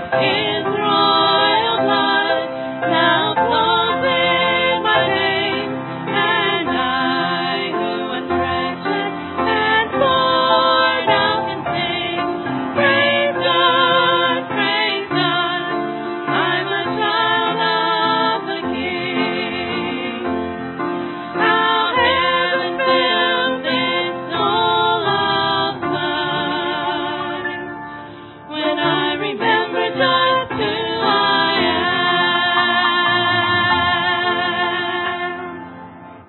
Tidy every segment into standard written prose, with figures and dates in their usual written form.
His royal blood now flows in my veins, and I, who was wretched and born out can sing, praise God, praise God. I'm a child of the King. How heaven fills this soul of mine when I remember just who I am.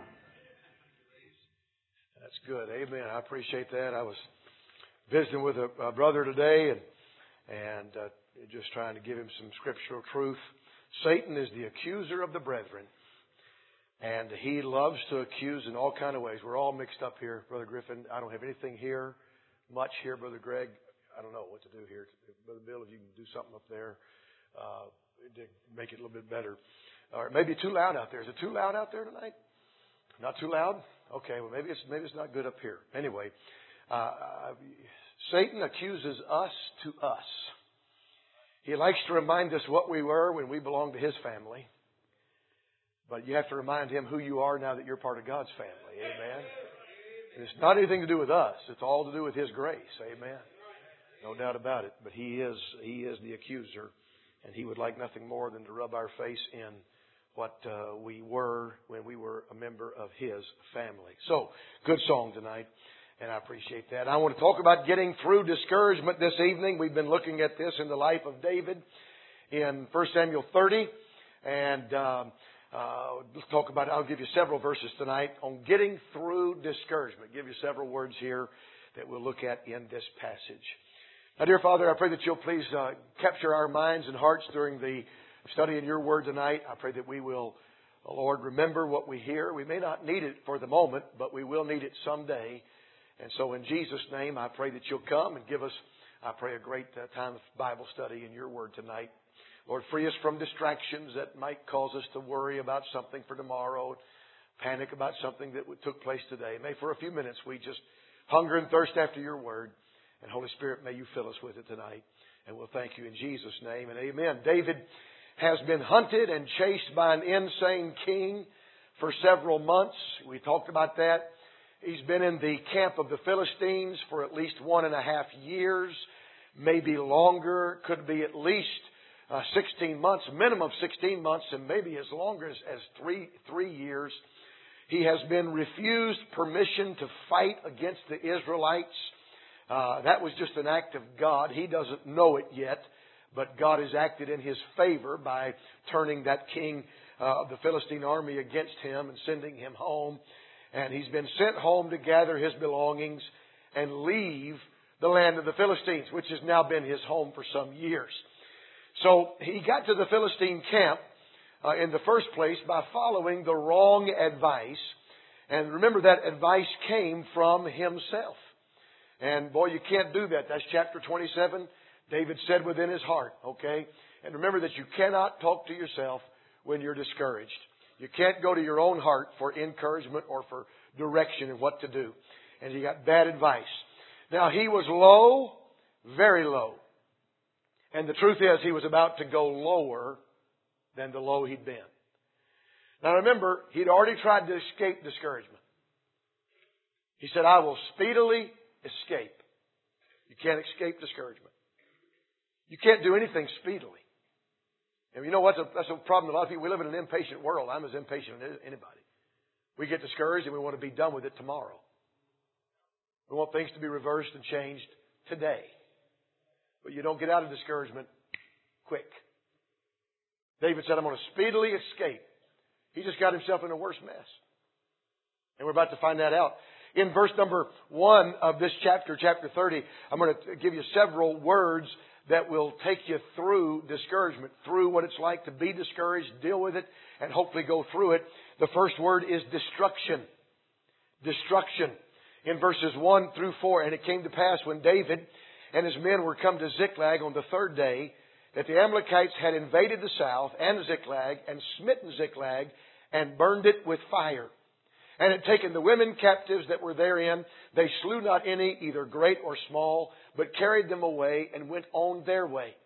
That's good. Amen. I appreciate that. I was visiting with a brother today and just trying to give him some scriptural truth. Satan is the accuser of the brethren, and he loves to accuse in all kind of ways. We're all mixed up here, Brother Griffin. I don't have anything here, much here, Brother Greg. I don't know what to do here. Brother Bill, if you can do something up there to make it a little bit better. Or maybe too loud out there. Is it too loud out there tonight? Not too loud? Okay, well maybe it's not good up here. Anyway, Satan accuses us to us. He likes to remind us what we were when we belonged to his family. But you have to remind him who you are now that you're part of God's family. Amen. And it's not anything to do with us. It's all to do with his grace. Amen. No doubt about it. But he is the accuser. And he would like nothing more than to rub our face in what we were when we were a member of his family. So, good song tonight. And I appreciate that. I want to talk about getting through discouragement this evening. We've been looking at this in the life of David in 1 Samuel 30. And let's talk about it. I'll give you several verses tonight on getting through discouragement. Give you several words here that we'll look at in this passage. Now, dear Father, I pray that you'll please capture our minds and hearts during the study in your word tonight. I pray that we will, Lord, remember what we hear. We may not need it for the moment, but we will need it someday. And so in Jesus' name, I pray that you'll come and give us, I pray, a great time of Bible study in your word tonight. Lord, free us from distractions that might cause us to worry about something for tomorrow, panic about something that took place today. May for a few minutes we just hunger and thirst after your word. And Holy Spirit, may you fill us with it tonight. And we'll thank you in Jesus' name and amen. David has been hunted and chased by an insane king for several months. We talked about that. He's been in the camp of the Philistines for at least 1.5 years, maybe longer, could be at least 16 months, minimum of 16 months, and maybe as longer as three years. He has been refused permission to fight against the Israelites. That was just an act of God. He doesn't know it yet, but God has acted in his favor by turning that king of the Philistine army against him and sending him home. And he's been sent home to gather his belongings and leave the land of the Philistines, which has now been his home for some years. So he got to the Philistine camp in the first place by following the wrong advice. And remember, that advice came from himself. And boy, you can't do that. That's chapter 27. David said within his heart, okay? And remember that you cannot talk to yourself when you're discouraged. You can't go to your own heart for encouragement or for direction in what to do. And he got bad advice. Now, he was low, very low. And the truth is, he was about to go lower than the low he'd been. Now, remember, he'd already tried to escape discouragement. He said, I will speedily escape. You can't escape discouragement. You can't do anything speedily. And you know what? That's a problem. A lot of people, we live in an impatient world. I'm as impatient as anybody. We get discouraged and we want to be done with it tomorrow. We want things to be reversed and changed today. But you don't get out of discouragement quick. David said, I'm going to speedily escape. He just got himself in a worse mess. And we're about to find that out. In verse number 1 of this chapter, chapter 30, I'm going to give you several words that will take you through discouragement, through what it's like to be discouraged, deal with it, and hopefully go through it. The first word is destruction. Destruction. In verses 1 through 4, and it came to pass when David and his men were come to Ziklag on the third day, that the Amalekites had invaded the south and Ziklag, and smitten Ziklag, and burned it with fire. And had taken the women captives that were therein. They slew not any, either great or small, but carried them away and went on their way.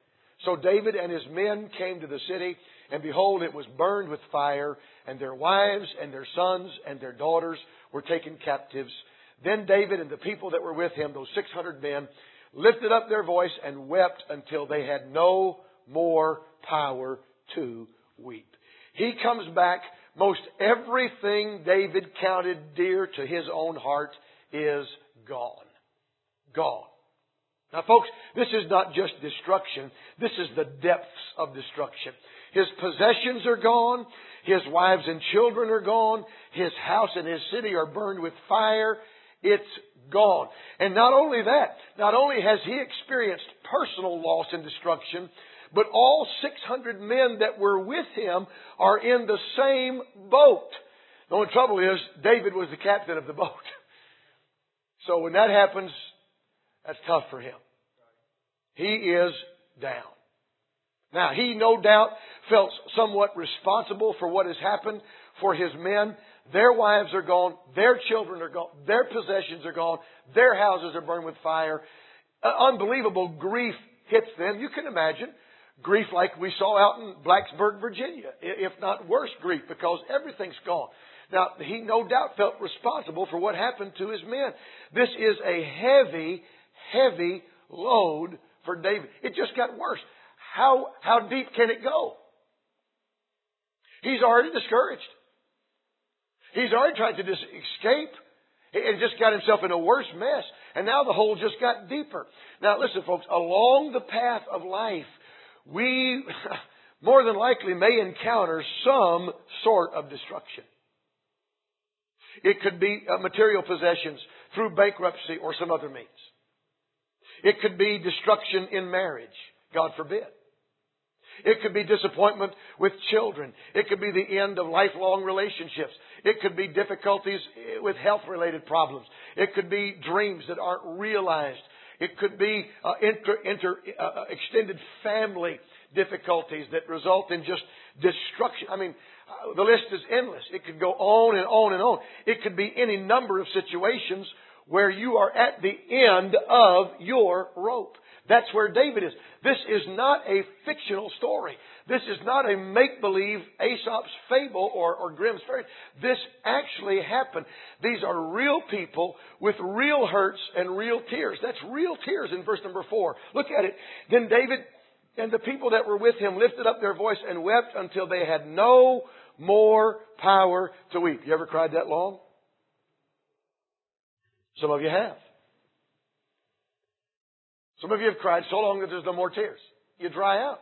So David and his men came to the city, and behold, it was burned with fire, and their wives and their sons and their daughters were taken captives. Then David and the people that were with him, those 600 men, lifted up their voice and wept until they had no more power to weep. He comes back. Most everything David counted dear to his own heart is gone. Gone. Now, folks, this is not just destruction. This is the depths of destruction. His possessions are gone. His wives and children are gone. His house and his city are burned with fire. It's gone. And not only that, not only has he experienced personal loss and destruction, but all 600 men that were with him are in the same boat. The only trouble is, David was the captain of the boat. So when that happens, that's tough for him. He is down. Now, he no doubt felt somewhat responsible for what has happened for his men. Their wives are gone. Their children are gone. Their possessions are gone. Their houses are burned with fire. Unbelievable grief hits them. You can imagine grief like we saw out in Blacksburg, Virginia, if not worse grief, because everything's gone. Now, he no doubt felt responsible for what happened to his men. This is a heavy, heavy load for David. It just got worse. How deep can it go? He's already discouraged. He's already tried to escape and just got himself in a worse mess. And now the hole just got deeper. Now listen, folks, along the path of life, we more than likely may encounter some sort of destruction. It could be material possessions through bankruptcy or some other means. It could be destruction in marriage, God forbid. It could be disappointment with children. It could be the end of lifelong relationships. It could be difficulties with health-related problems. It could be dreams that aren't realized. It could be extended family difficulties that result in just destruction. I mean, the list is endless. It could go on and on and on. It could be any number of situations where you are at the end of your rope. That's where David is. This is not a fictional story. This is not a make-believe Aesop's fable or Grimm's fairy. This actually happened. These are real people with real hurts and real tears. That's real tears in verse number 4. Look at it. Then David and the people that were with him lifted up their voice and wept until they had no more power to weep. You ever cried that long? Some of you have. Some of you have cried so long that there's no more tears. You dry out.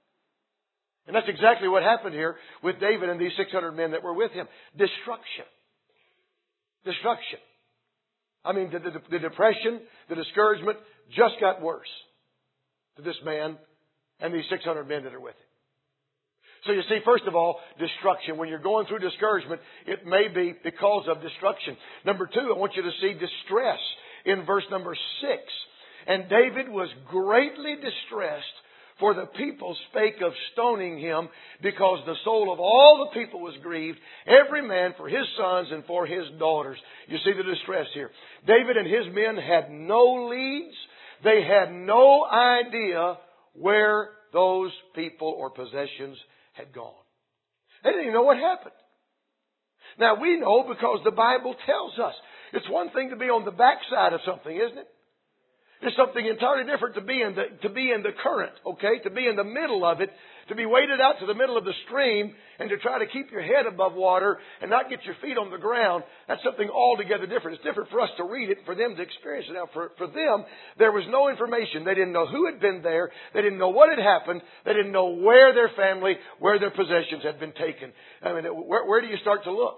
And that's exactly what happened here with David and these 600 men that were with him. Destruction. Destruction. I mean, the depression, the discouragement just got worse to this man and these 600 men that are with him. So you see, first of all, destruction. When you're going through discouragement, it may be because of destruction. Number 2, I want you to see distress in verse number 6. And David was greatly distressed, for the people spake of stoning him, because the soul of all the people was grieved, every man for his sons and for his daughters. You see the distress here. David and his men had no leads. They had no idea where those people or possessions had gone. They didn't even know what happened. Now we know because the Bible tells us. It's one thing to be on the backside of something, isn't it? It's something entirely different to be in the current, okay? To be in the middle of it, to be waded out to the middle of the stream and to try to keep your head above water and not get your feet on the ground. That's something altogether different. It's different for us to read it, for them to experience it. Now, for them, there was no information. They didn't know who had been there. They didn't know what had happened. They didn't know where their family, where their possessions had been taken. I mean, where do you start to look?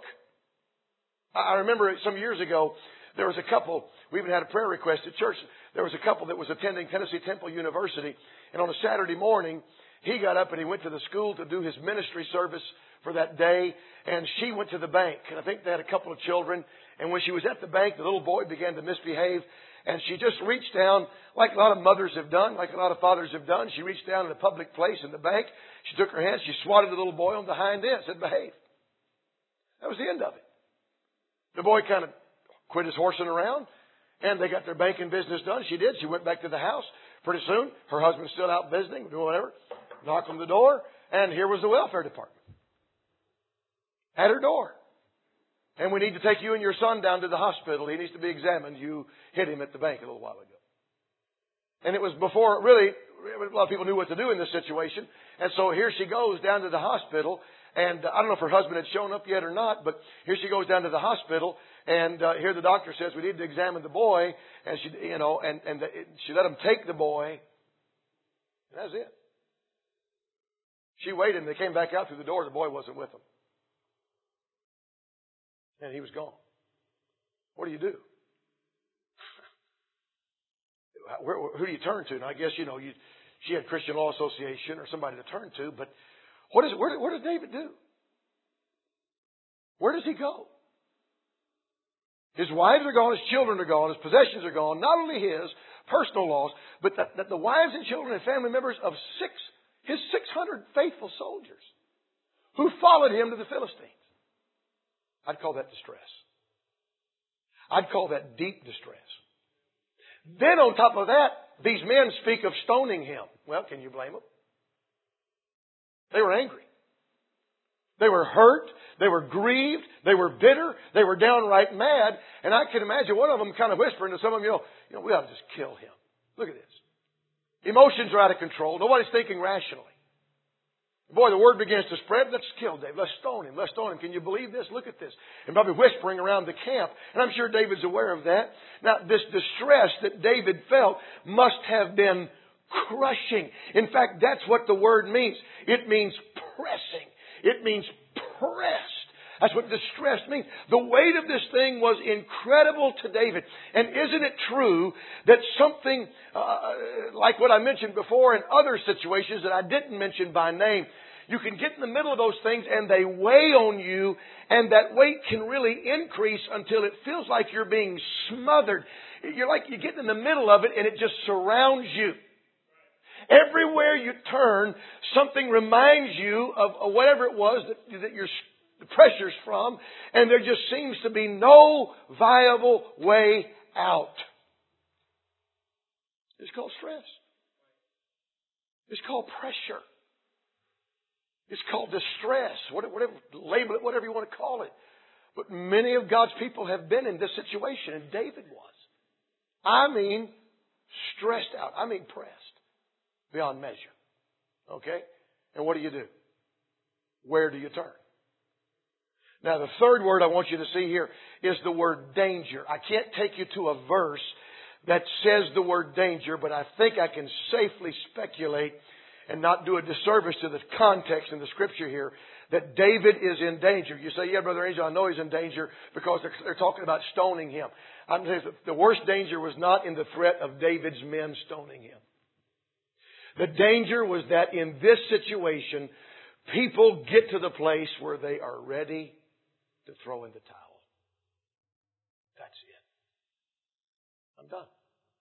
I remember some years ago, there was a couple, we even had a prayer request at church. There was a couple that was attending Tennessee Temple University. And on a Saturday morning, he got up and he went to the school to do his ministry service for that day. And she went to the bank. And I think they had a couple of children. And when she was at the bank, the little boy began to misbehave. And she just reached down, like a lot of mothers have done, like a lot of fathers have done. She reached down in a public place in the bank. She took her hand, she swatted the little boy on the hind end, said, behave. That was the end of it. The boy kind of quit his horsing around. And they got their banking business done. She did. She went back to the house, Pretty soon, her husband's still out visiting, doing whatever. Knock on the door, and here was the welfare department. At her door. And we need to take you and your son down to the hospital. He needs to be examined. You hit him at the bank a little while ago. And it was before, really, a lot of people knew what to do in this situation. And so here she goes down to the hospital. And I don't know if her husband had shown up yet or not, but here she goes down to the hospital. And here the doctor says, we need to examine the boy. And she, she let him take the boy. And that's it. She waited and they came back out through the door. The boy wasn't with them. And he was gone. What do you do? Who do you turn to? And I guess, she had Christian Law Association or somebody to turn to, but where does David do? Where does he go? His wives are gone, his children are gone, his possessions are gone, not only his personal loss, but that the wives and children and family members of his 600 faithful soldiers who followed him to the Philistines. I'd call that distress. I'd call that deep distress. Then on top of that, these men speak of stoning him. Well, can you blame them? They were angry. They were hurt. They were grieved. They were bitter. They were downright mad. And I can imagine one of them kind of whispering to some of them, we ought to just kill him. Look at this. Emotions are out of control. Nobody's thinking rationally. Boy, the word begins to spread. Let's kill David. Let's stone him. Let's stone him. Can you believe this? Look at this. And probably whispering around the camp. And I'm sure David's aware of that. Now, this distress that David felt must have been crushing. In fact, that's what the word means. It means pressing. It means pressed. That's what distress means. The weight of this thing was incredible to David. And isn't it true that something like what I mentioned before in other situations that I didn't mention by name, you can get in the middle of those things and they weigh on you, and that weight can really increase until it feels like you're being smothered. You get in the middle of it and it just surrounds you. Everywhere you turn, something reminds you of whatever it was that you're the pressure's from, and there just seems to be no viable way out. It's called stress. It's called pressure. It's called distress. Whatever, label it, whatever you want to call it. But many of God's people have been in this situation, and David was. I mean, stressed out. I mean, pressed beyond measure. Okay? And what do? Where do you turn? Now, the third word I want you to see here is the word danger. I can't take you to a verse that says the word danger, but I think I can safely speculate and not do a disservice to the context in the Scripture here that David is in danger. You say, yeah, Brother Angel, I know he's in danger because they're talking about stoning him. I'm saying the worst danger was not in the threat of David's men stoning him. The danger was that in this situation, people get to the place where they are ready to throw in the towel. That's it. I'm done.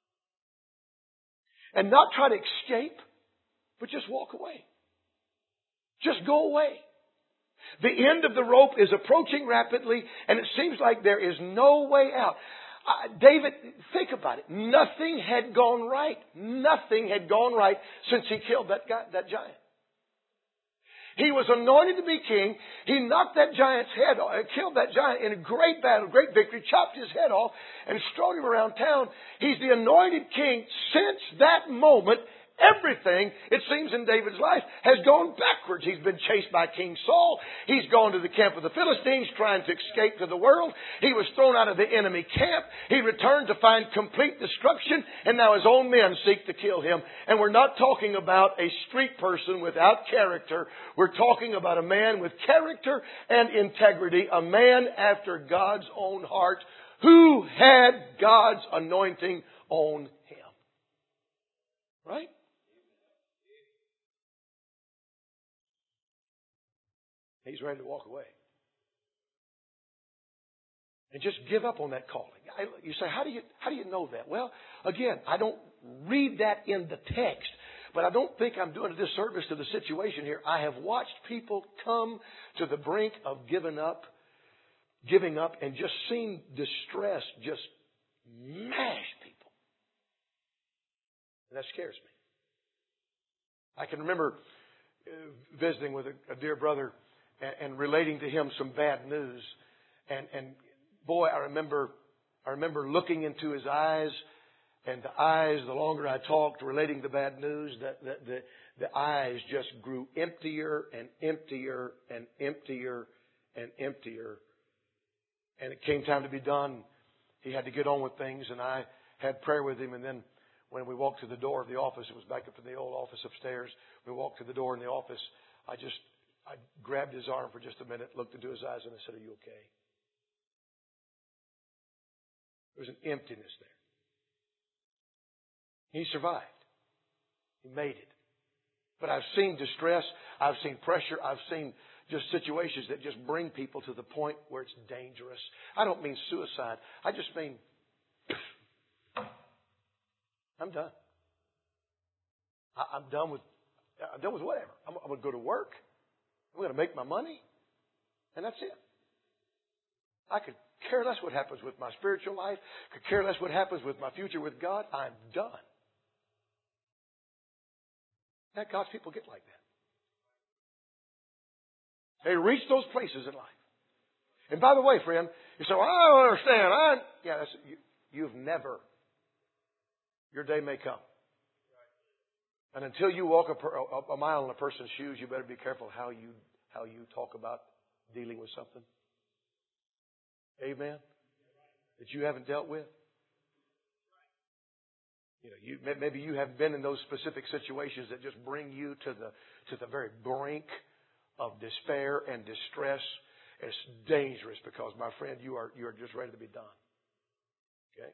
And not try to escape, but just walk away. Just go away. The end of the rope is approaching rapidly, and it seems like there is no way out. David, think about it. Nothing had gone right. Nothing had gone right since he killed that giant. He was anointed to be king. He knocked that giant's head off, killed that giant in a great battle, great victory, chopped his head off, and strode him around town. He's the anointed king. Since that moment, everything, it seems, in David's life has gone backwards. He's been chased by King Saul. He's gone to the camp of the Philistines trying to escape to the world. He was thrown out of the enemy camp. He returned to find complete destruction, and now his own men seek to kill him. And we're not talking about a street person without character. We're talking about a man with character and integrity, a man after God's own heart who had God's anointing on him. Right? He's ready to walk away. And just give up on that calling. You say, how do you know that? Well, again, I don't read that in the text, but I don't think I'm doing a disservice to the situation here. I have watched people come to the brink of giving up, and just seen distress just mash people. And that scares me. I can remember visiting with a dear brother and relating to him some bad news. And boy, I remember looking into his eyes, and the eyes, the longer I talked, relating the bad news, the eyes just grew emptier and emptier and emptier and emptier. And it came time to be done. He had to get on with things, and I had prayer with him. And then when we walked to the door of the office, it was back up in the old office upstairs. We walked to the door in the office. I grabbed his arm for just a minute, looked into his eyes, and I said, "Are you okay?" There was an emptiness there. He survived. He made it. But I've seen distress. I've seen pressure. I've seen just situations that just bring people to the point where it's dangerous. I don't mean suicide. I just mean, I'm done. I'm done with whatever. I'm going to go to work. I'm going to make my money. And that's it. I could care less what happens with my spiritual life. Could care less what happens with my future with God. I'm done. Now, God's people get like that. They reach those places in life. And by the way, friend, you say, "Well, I don't understand." You've never. Your day may come. And until you walk a mile in a person's shoes, you better be careful how you talk about dealing with something. Amen? That you haven't dealt with. Maybe you have been in those specific situations that just bring you to the very brink of despair and distress. It's dangerous because, my friend, you are just ready to be done. Okay?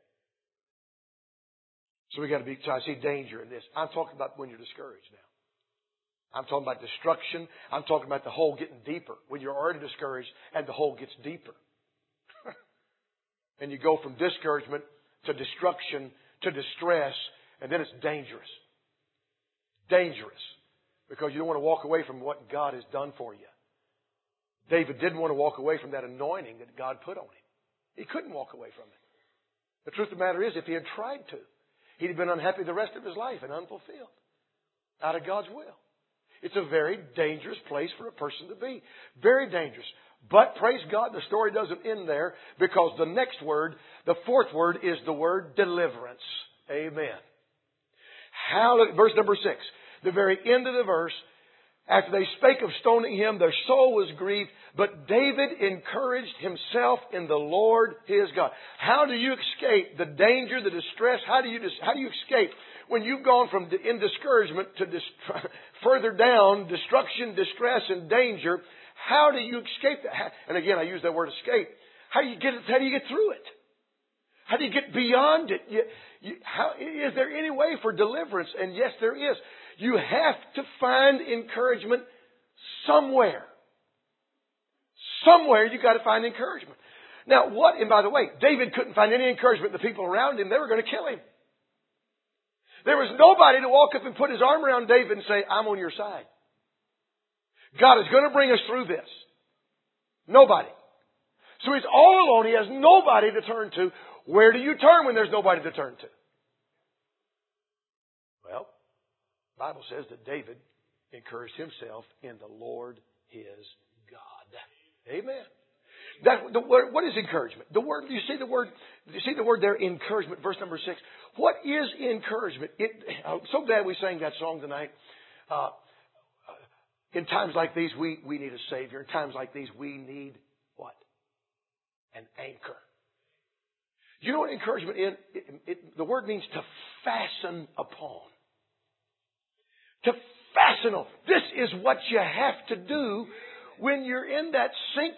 So I see danger in this. I'm talking about when you're discouraged now. I'm talking about destruction. I'm talking about the hole getting deeper. When you're already discouraged and the hole gets deeper. And you go from discouragement to destruction to distress, and then it's dangerous. Dangerous. Because you don't want to walk away from what God has done for you. David didn't want to walk away from that anointing that God put on him. He couldn't walk away from it. The truth of the matter is, if he had tried to, he'd have been unhappy the rest of his life and unfulfilled. Out of God's will. It's a very dangerous place for a person to be. Very dangerous. But praise God, the story doesn't end there, because the next word, the fourth word, is the word deliverance. Amen. Verse number 6. The very end of the verse. After they spake of stoning him, their soul was grieved. But David encouraged himself in the Lord his God. How do you escape the danger, the distress? How do you escape when you've gone from in discouragement to further down, destruction, distress, and danger? How do you escape that? And again, I use that word escape. How do you get through it? How do you get beyond it? Is there any way for deliverance? And yes, there is. You have to find encouragement somewhere. Somewhere you got to find encouragement. Now, and by the way, David couldn't find any encouragement. The people around him, they were going to kill him. There was nobody to walk up and put his arm around David and say, "I'm on your side. God is going to bring us through this." Nobody. So he's all alone. He has nobody to turn to. Where do you turn when there's nobody to turn to? Well, the Bible says that David encouraged himself in the Lord his God. Amen. What is encouragement? The word, do you see the word there, encouragement, verse number 6. What is encouragement? I'm so glad we sang that song tonight. In times like these, we need a Savior. In times like these, we need what? An anchor. You know what encouragement is? The word means to fasten upon. To fasten on. This is what you have to do when you're in that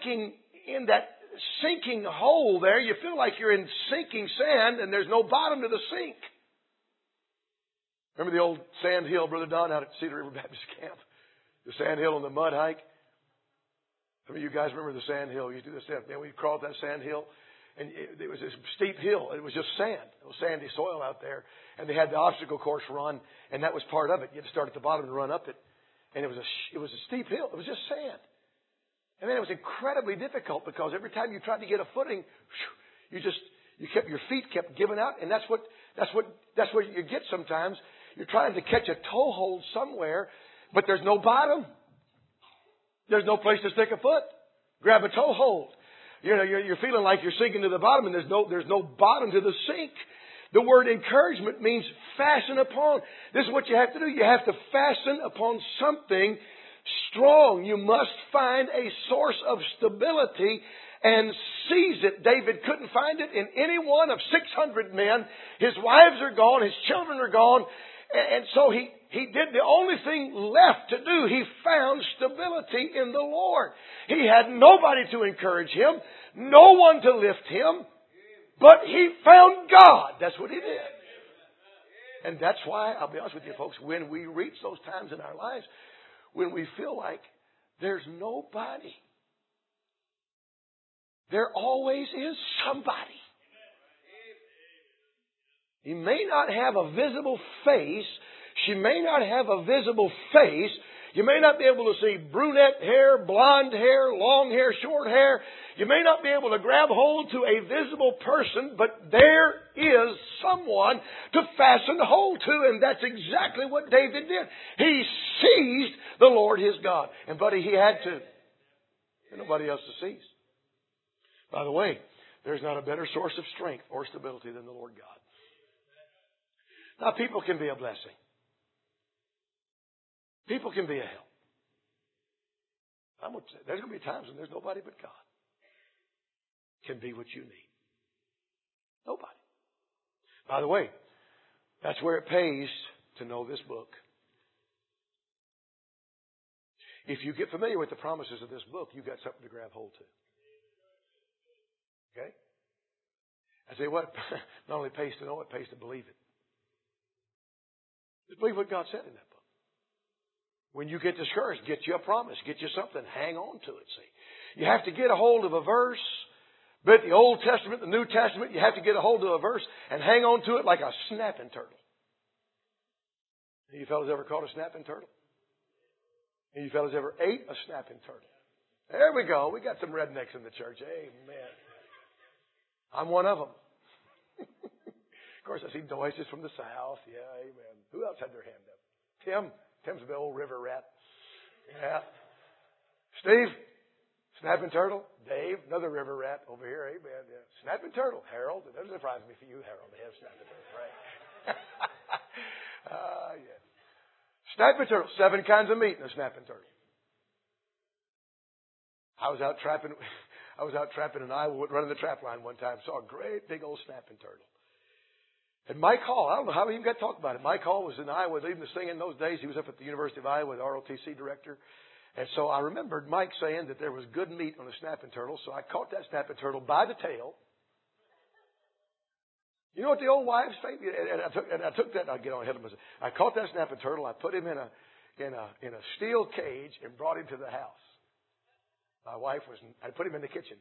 sinking hole there. You feel like you're in sinking sand and there's no bottom to the sink. Remember the old sand hill, Brother Don, out at Cedar River Baptist Camp? The sand hill on the mud hike. Some of you guys remember the sand hill. You do this stuff. Man, we crawled that sand hill, and it was this steep hill. It was just sand. It was sandy soil out there. And they had the obstacle course run, and that was part of it. You had to start at the bottom and run up it. And it was a steep hill. It was just sand. And then it was incredibly difficult because every time you tried to get a footing, your feet kept giving out, and that's what you get sometimes. You're trying to catch a toehold somewhere, but there's no bottom. There's no place to stick a foot. Grab a toehold. You're feeling like you're sinking to the bottom, and there's no bottom to the sink. The word encouragement means fasten upon. This is what you have to do. You have to fasten upon something strong. You must find a source of stability and seize it. David couldn't find it in any one of 600 men. His wives are gone. His children are gone. And so he did the only thing left to do. He found stability in the Lord. He had nobody to encourage him, no one to lift him, but he found God. That's what he did. And that's why, I'll be honest with you folks, when we reach those times in our lives, when we feel like there's nobody, there always is somebody. He may not have a visible face. She may not have a visible face. You may not be able to see brunette hair, blonde hair, long hair, short hair. You may not be able to grab hold to a visible person, but there is someone to fasten hold to, and that's exactly what David did. He seized the Lord his God. And buddy, he had to. There's nobody else to seize. By the way, there's not a better source of strength or stability than the Lord God. Now, people can be a blessing. People can be a help. I'm going to say, there's going to be times when there's nobody but God can be what you need. Nobody. By the way, that's where it pays to know this book. If you get familiar with the promises of this book, you've got something to grab hold to. Okay? I say what? Not only pays to know it, pays to believe it. Just believe what God said in that book. When you get discouraged, get you a promise, get you something, hang on to it, see. You have to get a hold of a verse. But the Old Testament, the New Testament, you have to get a hold of a verse and hang on to it like a snapping turtle. You fellas ever caught a snapping turtle? You fellas ever ate a snapping turtle? There we go. We got some rednecks in the church. Amen. I'm one of them. Of course, I see noises from the south. Yeah, amen. Who else had their hand up? Tim. Tim's the old river rat. Yeah. Steve. Snapping turtle. Dave. Another river rat over here. Amen. Yeah. Snapping turtle. Harold. It doesn't surprise me for you, Harold, to have snapping turtle, right? Yeah. Snapping turtle. 7 kinds of meat in a snapping turtle. I was out trapping in Iowa, running the trap line one time. Saw a great big old snapping turtle. And Mike Hall, I don't know how we even got to talk about it. Mike Hall was in Iowa leading the singing in those days. He was up at the University of Iowa, the ROTC director. And so I remembered Mike saying that there was good meat on a snapping turtle. So I caught that snapping turtle by the tail. You know what the old wives say? And I took that. I'll get on ahead of myself. I caught that snapping turtle. I put him in a steel cage and brought him to the house. My wife I put him in the kitchen.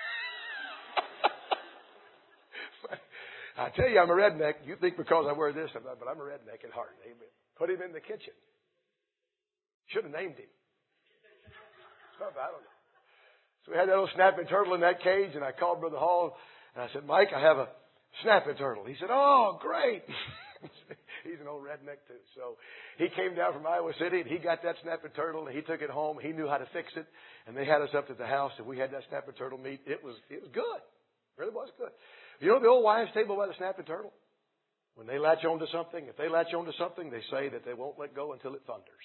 I tell you, I'm a redneck. You think because I wear this, but I'm a redneck at heart. Amen. Put him in the kitchen. Should have named him. I don't know. So we had that little snapping turtle in that cage, and I called Brother Hall, and I said, Mike, I have a snapping turtle. He said, oh, great. He's an old redneck, too. So he came down from Iowa City, and he got that snapping turtle, and he took it home. He knew how to fix it, and they had us up at the house, and we had that snapping turtle meat. It was good. It really was good. You know the old wives' table by the snapping turtle? When they latch onto something, if they latch onto something, they say that they won't let go until it thunders.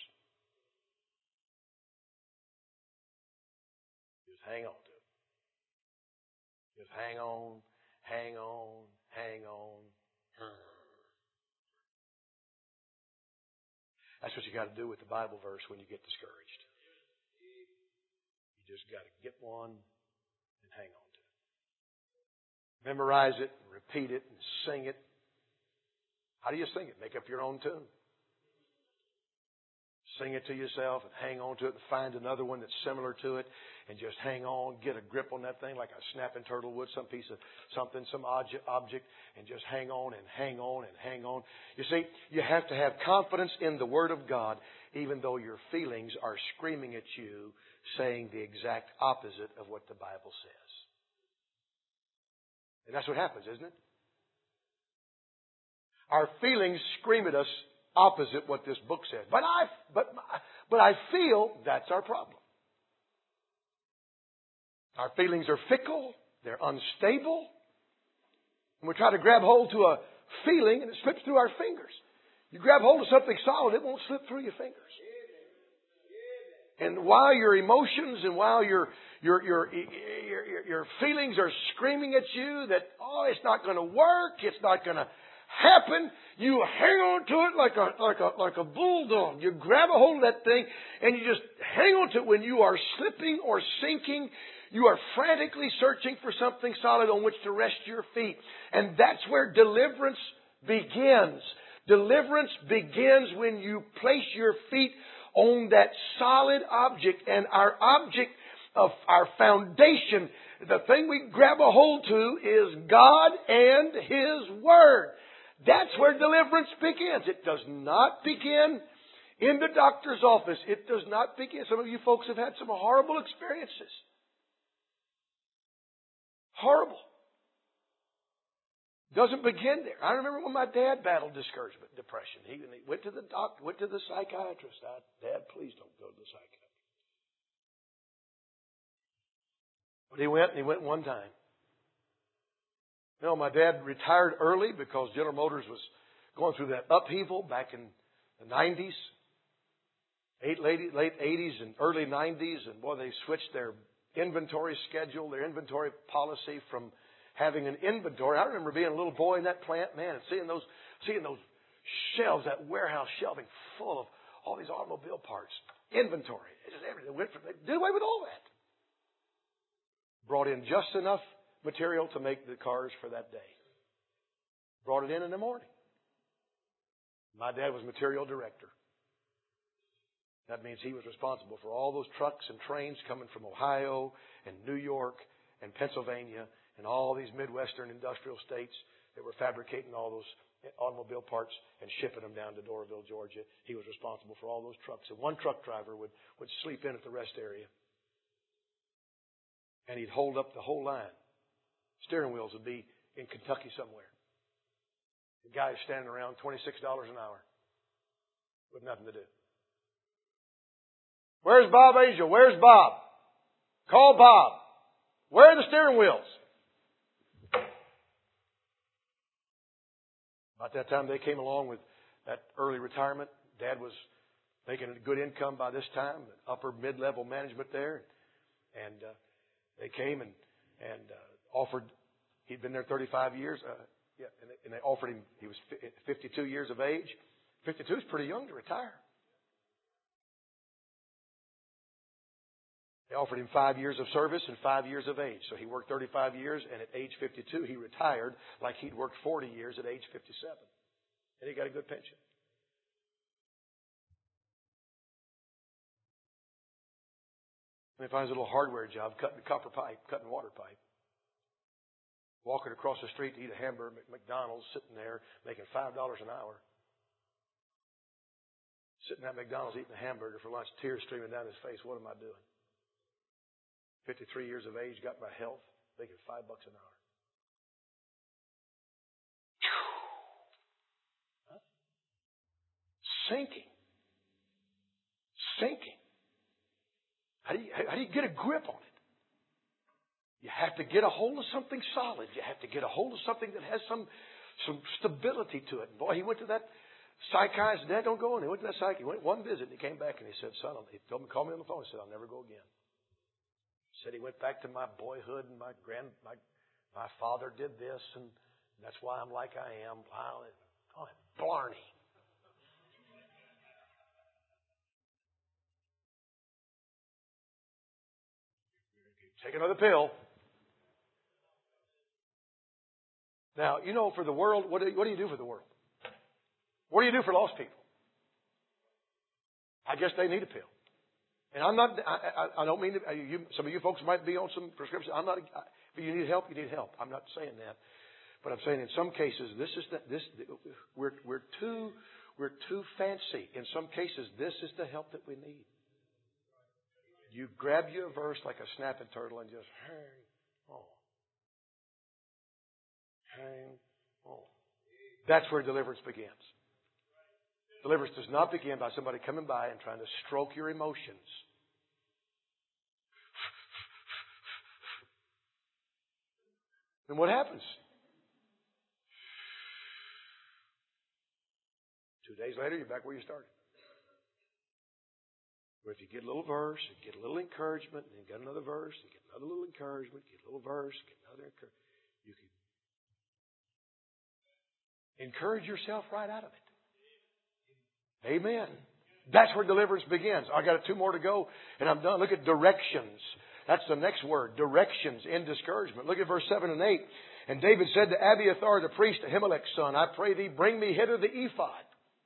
Just hang on to it. Just hang on, hang on, hang on. That's what you got to do with the Bible verse when you get discouraged. You just got to get one and hang on to it. Memorize it, and repeat it, and sing it. How do you sing it? Make up your own tune. Sing it to yourself and hang on to it and find another one that's similar to it and just hang on, get a grip on that thing like a snapping turtle would, some piece of something, some object, and just hang on and hang on and hang on. You see, you have to have confidence in the Word of God even though your feelings are screaming at you saying the exact opposite of what the Bible says. And that's what happens, isn't it? Our feelings scream at us opposite what this book says. But I feel that's our problem. Our feelings are fickle. They're unstable. And we try to grab hold to a feeling and it slips through our fingers. You grab hold of something solid, it won't slip through your fingers. And while your emotions and while your feelings are screaming at you that, oh, it's not going to work, it's not going to happen, you hang on to it like a bulldog. You grab a hold of that thing and you just hang on to it. When you are slipping or sinking, you are frantically searching for something solid on which to rest your feet. And that's where deliverance begins. Deliverance begins when you place your feet on that solid object. And our object of our foundation, the thing we grab a hold to, is God and His Word. That's where deliverance begins. It does not begin in the doctor's office. It does not begin. Some of you folks have had some horrible experiences. Horrible. Doesn't begin there. I remember when my dad battled discouragement, depression. He went to the doctor, went to the psychiatrist. Dad, please don't go to the psychiatrist. But he went one time. You know, my dad retired early because General Motors was going through that upheaval back in the 90s. Late 80s and early 90s. And boy, they switched their inventory schedule, their inventory policy from having an inventory. I remember being a little boy in that plant, man, and seeing those shelves, that warehouse shelving full of all these automobile parts. Inventory. It's just everything. They did away with all that. Brought in just enough material to make the cars for that day. Brought it in the morning. My dad was material director. That means he was responsible for all those trucks and trains coming from Ohio and New York and Pennsylvania and all these Midwestern industrial states that were fabricating all those automobile parts and shipping them down to Doraville, Georgia. He was responsible for all those trucks. And one truck driver would sleep in at the rest area. And he'd hold up the whole line. Steering wheels would be in Kentucky somewhere. The guy is standing around $26 an hour with nothing to do. Where's Bob Angel? Where's Bob? Call Bob. Where are the steering wheels? About that time they came along with that early retirement. Dad was making a good income by this time, upper mid-level management there. And they came and offered, he'd been there 35 years. And they offered him, he was 52 years of age. 52 is pretty young to retire. They offered him 5 years of service and 5 years of age. So he worked 35 years, and at age 52, he retired like he'd worked 40 years at age 57. And he got a good pension. And he finds a little hardware job, cutting copper pipe, cutting water pipe. Walking across the street to eat a hamburger at McDonald's, sitting there making $5 an hour. Sitting at McDonald's eating a hamburger for lunch, tears streaming down his face. What am I doing? 53 years of age, got my health, making $5 an hour. Huh? Sinking. How do you get a grip on it? You have to get a hold of something solid. You have to get a hold of something that has some stability to it. And boy, he went to that psychiatrist. Dad, don't go in. He went to that psychiatrist. He went one visit and he came back and he said, son, he told me, called me on the phone. He said, I'll never go again. Said he went back to my boyhood and my father did this and that's why I'm like I am. Oh, Blarney. Take another pill. Now, you know, for the world, what do you do for the world? What do you do for lost people? I guess they need a pill. And I don't mean to, some of you folks might be on some prescription. If you need help, you need help. I'm not saying that. But I'm saying in some cases, we're too fancy. In some cases, this is the help that we need. You grab your verse like a snapping turtle and just hang on. Hang on. That's where deliverance begins. Deliverance does not begin by somebody coming by and trying to stroke your emotions. And what happens? 2 days later, you're back where you started. Or if you get a little verse, and get a little encouragement, and then get another verse, and get another little encouragement, get a little verse, get another encouragement, you can encourage yourself right out of it. Amen. That's where deliverance begins. I got 2 more to go, and I'm done. Look at directions. That's the next word. Directions in discouragement. Look at verse 7 and 8. And David said to Abiathar the priest, Ahimelech's son, I pray thee, bring me hither the ephod.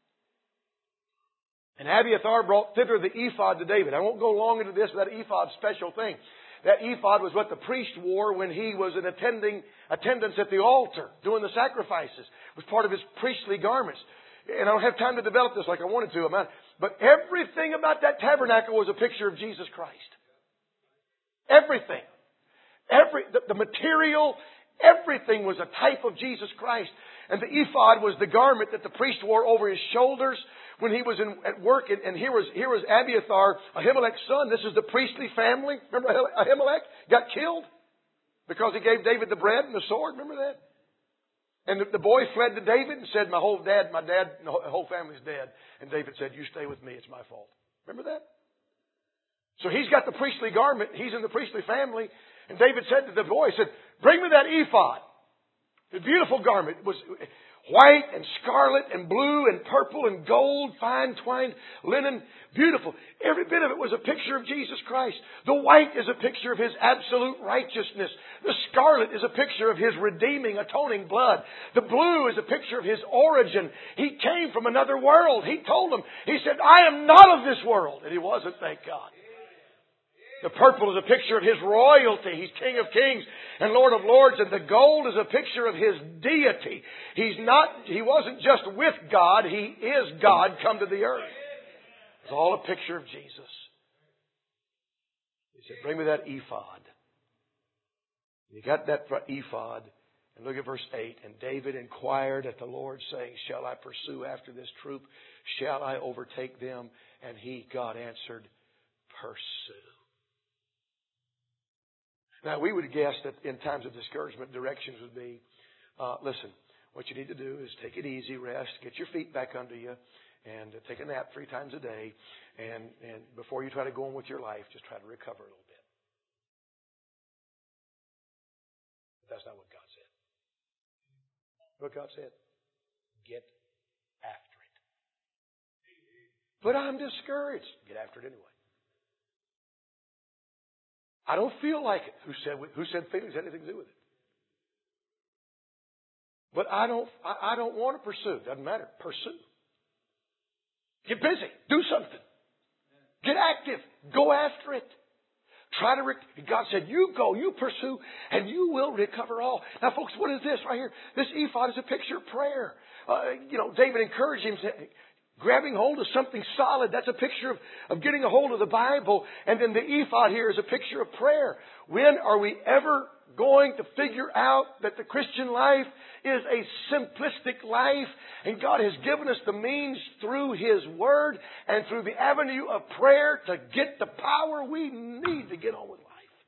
And Abiathar brought thither the ephod to David. I won't go long into this, that ephod special thing. That ephod was what the priest wore when he was in attendance at the altar, doing the sacrifices. It was part of his priestly garments. And I don't have time to develop this like I wanted to. But everything about that tabernacle was a picture of Jesus Christ. Everything. The material, everything was a type of Jesus Christ. And the ephod was the garment that the priest wore over his shoulders when he was at work. And here was Abiathar, Ahimelech's son. This is the priestly family. Remember Ahimelech got killed because he gave David the bread and the sword. Remember that? And the boy fled to David and said, my dad, and the whole family's dead. And David said, you stay with me. It's my fault. Remember that? So he's got the priestly garment. He's in the priestly family. And David said to the boy, he said, bring me that ephod. The beautiful garment. It was white and scarlet and blue and purple and gold, fine twined linen. Beautiful. Every bit of it was a picture of Jesus Christ. The white is a picture of His absolute righteousness. The scarlet is a picture of His redeeming, atoning blood. The blue is a picture of His origin. He came from another world. He told them, He said, I am not of this world. And He wasn't, thank God. The purple is a picture of His royalty. He's King of Kings and Lord of Lords. And the gold is a picture of His deity. He wasn't just with God. He is God come to the earth. It's all a picture of Jesus. He said, bring me that ephod. You got that ephod. And look at verse 8. And David inquired at the Lord, saying, shall I pursue after this troop? Shall I overtake them? And God answered, pursue. Now, we would guess that in times of discouragement, directions would be, listen, what you need to do is take it easy, rest, get your feet back under you, and take a nap 3 times a day. And before you try to go on with your life, just try to recover a little bit. But that's not what God said. What God said? Get after it. But I'm discouraged. Get after it anyway. I don't feel like it. Who said feelings had anything to do with it? But I don't want to pursue. Doesn't matter. Pursue. Get busy. Do something. Get active. Go after it. God said, you go, you pursue, and you will recover all. Now, folks, what is this right here? This ephod is a picture of prayer. David encouraged him, grabbing hold of something solid. That's a picture of getting a hold of the Bible. And then the ephod here is a picture of prayer. When are we ever going to figure out that the Christian life is a simplistic life? And God has given us the means through His Word and through the avenue of prayer to get the power we need to get on with life.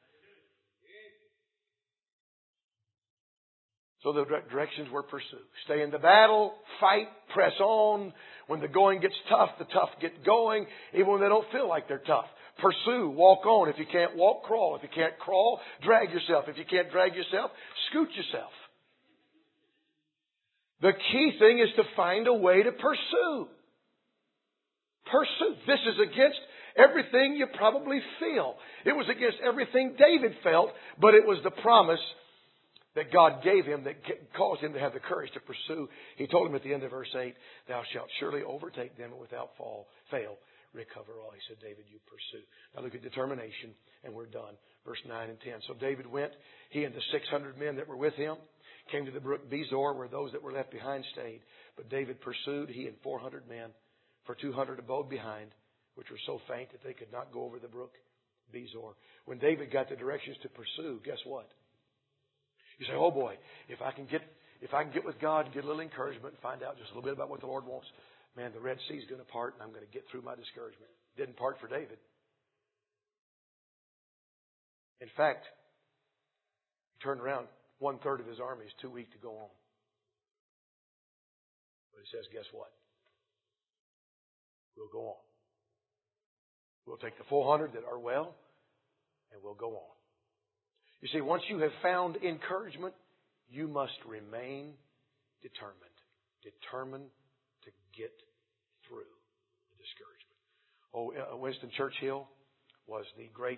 So the directions were pursue. Stay in the battle, fight, press on. When the going gets tough, the tough get going, even when they don't feel like they're tough. Pursue, walk on. If you can't walk, crawl. If you can't crawl, drag yourself. If you can't drag yourself, scoot yourself. The key thing is to find a way to pursue. Pursue. This is against everything you probably feel. It was against everything David felt, but it was the promise that God gave him that caused him to have the courage to pursue. He told him at the end of verse 8, thou shalt surely overtake them and without fail recover all. He said, David, you pursue. Now look at determination, and we're done. Verse 9 and 10. So David went, he and the 600 men that were with him, came to the brook Bezor, where those that were left behind stayed. But David pursued, he and 400 men, for 200 abode behind, which were so faint that they could not go over the brook Bezor. When David got the directions to pursue, guess what? You say, oh boy, if I can get with God and get a little encouragement and find out just a little bit about what the Lord wants, man, the Red Sea's going to part and I'm going to get through my discouragement. Didn't part for David. In fact, he turned around. 1/3 of his army is too weak to go on. But he says, guess what? We'll go on. We'll take the 400 that are well, and we'll go on. You see, once you have found encouragement, you must remain determined. Determined to get through the discouragement. Winston Churchill was the great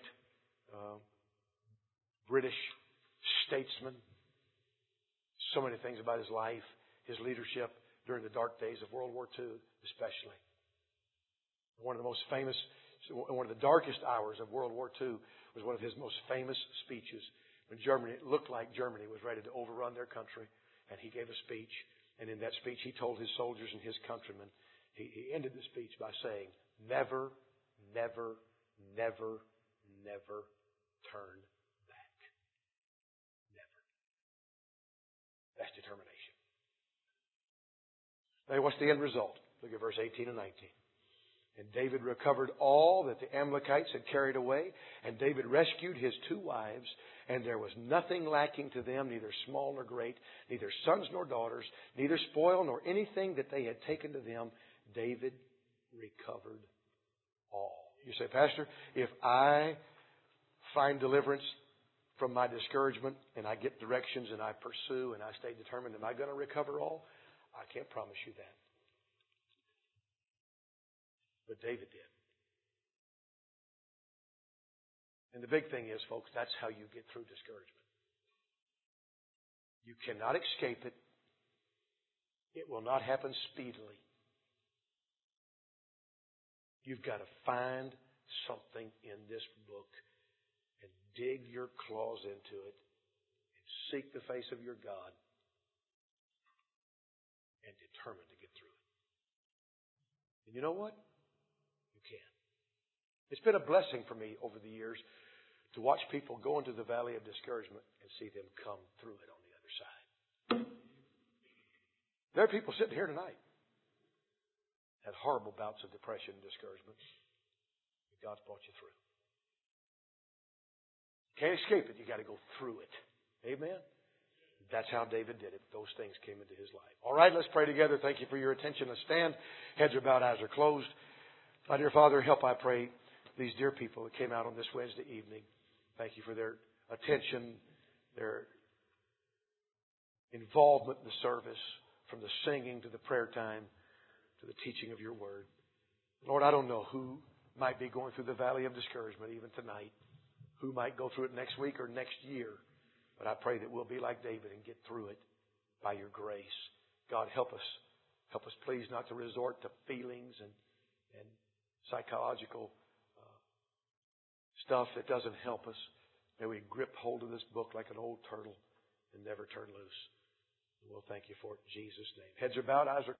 British statesman. So many things about his life, his leadership during the dark days of World War II, especially. One of the darkest hours of World War II was one of his most famous speeches when it looked like Germany was ready to overrun their country, and he gave a speech. And in that speech, he told his soldiers and his countrymen, he ended the speech by saying, never, never, never, never turn back. Never. That's determination. Now, what's the end result? Look at verse 18 and 19. And David recovered all that the Amalekites had carried away, and David rescued his 2 wives, and there was nothing lacking to them, neither small nor great, neither sons nor daughters, neither spoil nor anything that they had taken to them. David recovered all. You say, Pastor, if I find deliverance from my discouragement and I get directions and I pursue and I stay determined, am I going to recover all? I can't promise you that. But David did. And the big thing is, folks, that's how you get through discouragement. You cannot escape it. It will not happen speedily. You've got to find something in this book and dig your claws into it and seek the face of your God and determine to get through it. And you know what? You can. It's been a blessing for me over the years to watch people go into the valley of discouragement and see them come through it on the other side. There are people sitting here tonight had horrible bouts of depression and discouragement. But God's brought you through. You can't escape it. You got to go through it. Amen? That's how David did it. Those things came into his life. All right, let's pray together. Thank you for your attention. Let's stand. Heads are bowed, eyes are closed. My dear Father, help, I pray, these dear people that came out on this Wednesday evening. Thank you for their attention, their involvement in the service, from the singing to the prayer time to the teaching of your word. Lord, I don't know who might be going through the valley of discouragement even tonight, who might go through it next week or next year. But I pray that we'll be like David and get through it by your grace. God, help us. Help us, please, not to resort to feelings and psychological stuff that doesn't help us. May we grip hold of this book like an old turtle and never turn loose. And we'll thank you for it in Jesus' name. Heads are bowed, eyes are